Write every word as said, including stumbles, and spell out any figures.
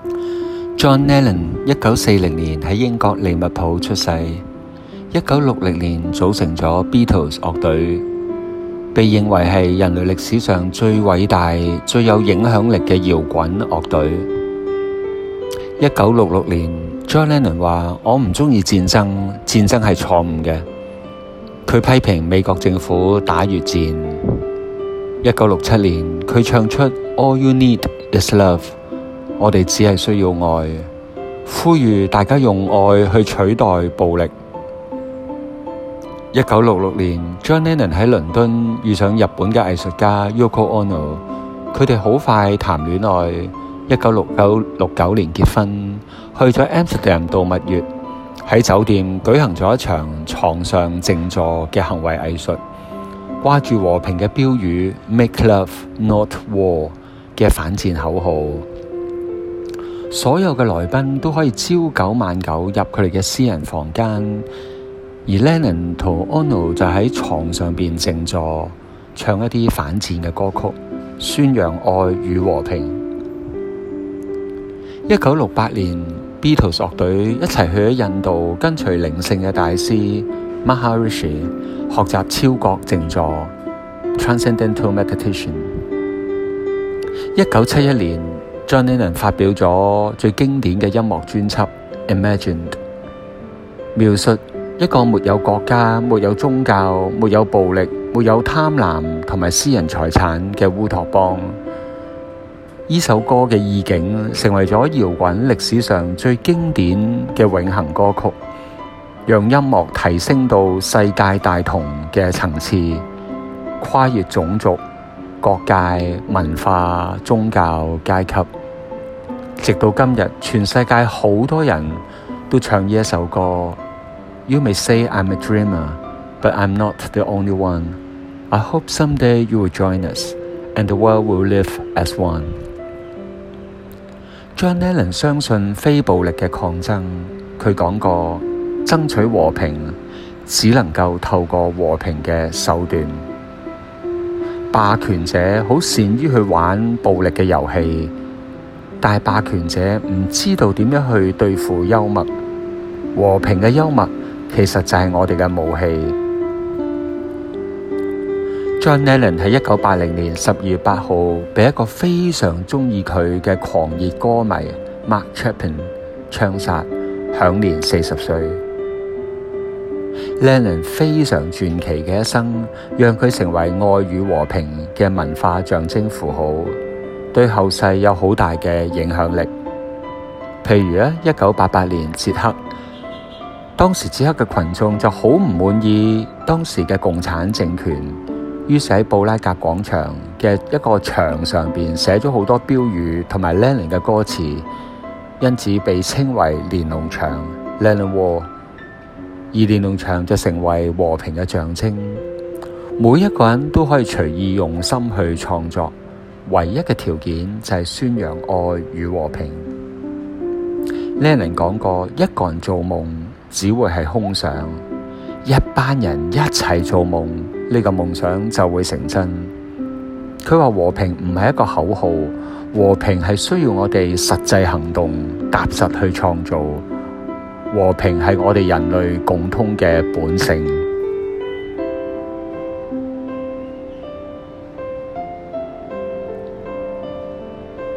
John Lennon 一九四零年喺英國利物浦出世，一九六零年組成咗 Beatles 樂隊，被認為係人類歷史上最偉大、最有影響力嘅搖滾樂隊。一九六六年 John Lennon 話：我唔鍾意戰爭，戰爭係錯誤嘅。佢批評美國政府打越戰。一九六七年佢唱出 All you need is love， 我哋只係需要愛，呼籲大家用愛去取代暴力。一九六六年 John Lennon 喺倫敦遇上日本嘅藝術家 Yoko Ono， 佢哋好快談戀愛。一九六九六九年結婚，去咗 Amsterdam 度蜜月，喺酒店舉行咗一場床上靜坐嘅行為藝術，掛住和平嘅標語 Make love not war 嘅反戰口號。所有嘅來賓都可以朝九晚九入佢哋嘅私人房間，而 Lennon 同 Ono 就喺床上邊靜坐，唱一啲反戰嘅歌曲，宣揚愛與和平。一九六八年 Beatles 樂隊一齊去咗印度，跟隨靈性嘅大師 Maharishi 學習超覺靜坐 Transcendental Meditation。一九七一年 John Lennon 發表咗最經典嘅音樂專輯 Imagined， 描述一個沒有國家、沒有宗教、沒有暴力、沒有貪婪同埋私人財產嘅烏托邦。呢首歌嘅意境成為咗搖滾歷史上最經典嘅永恆歌曲，讓音樂提升到世界大同嘅層次，跨越種族、國界、文化、宗教、階級。直到今日，全世界好多人都唱呢一首歌。You may say I'm a dreamer, but I'm not the only one. I hope someday you will join us, and the world will live as one. John Lennon 相信非暴力嘅抗爭，佢講過，爭取和平只能夠透過和平嘅手段。霸權者好善於去玩暴力嘅遊戲，但係霸權者唔知道點樣去對付幽默。和平嘅幽默其實就係我哋嘅武器。John Lennon 喺一九八零年十二月八號被一個非常鍾意佢嘅狂熱歌迷 Mark Chapin 槍殺，享年四十歲。Lennon 非常傳奇嘅一生，讓佢成為愛與和平嘅文化象徵符號，對後世有好大嘅影響力。譬如咧，一九八八年捷克，當時捷克嘅群眾就好唔滿意當時嘅共產政權。於是喺布拉格廣場嘅一個牆上邊寫咗好多標語同埋 Lennon 嘅歌詞，因此被稱為連儂牆 Lennon Wall。而連儂牆就成為和平嘅象徵。每一個人都可以隨意用心去創作，唯一嘅條件就係宣揚愛與和平。Lennon 講過，一個人做夢只會係空想，一班人一齊做夢，呢個夢想就會成真。佢話和平唔係一個口號，和平係需要我哋實際行動，踏實去創造。和平係我哋人類共通嘅本性。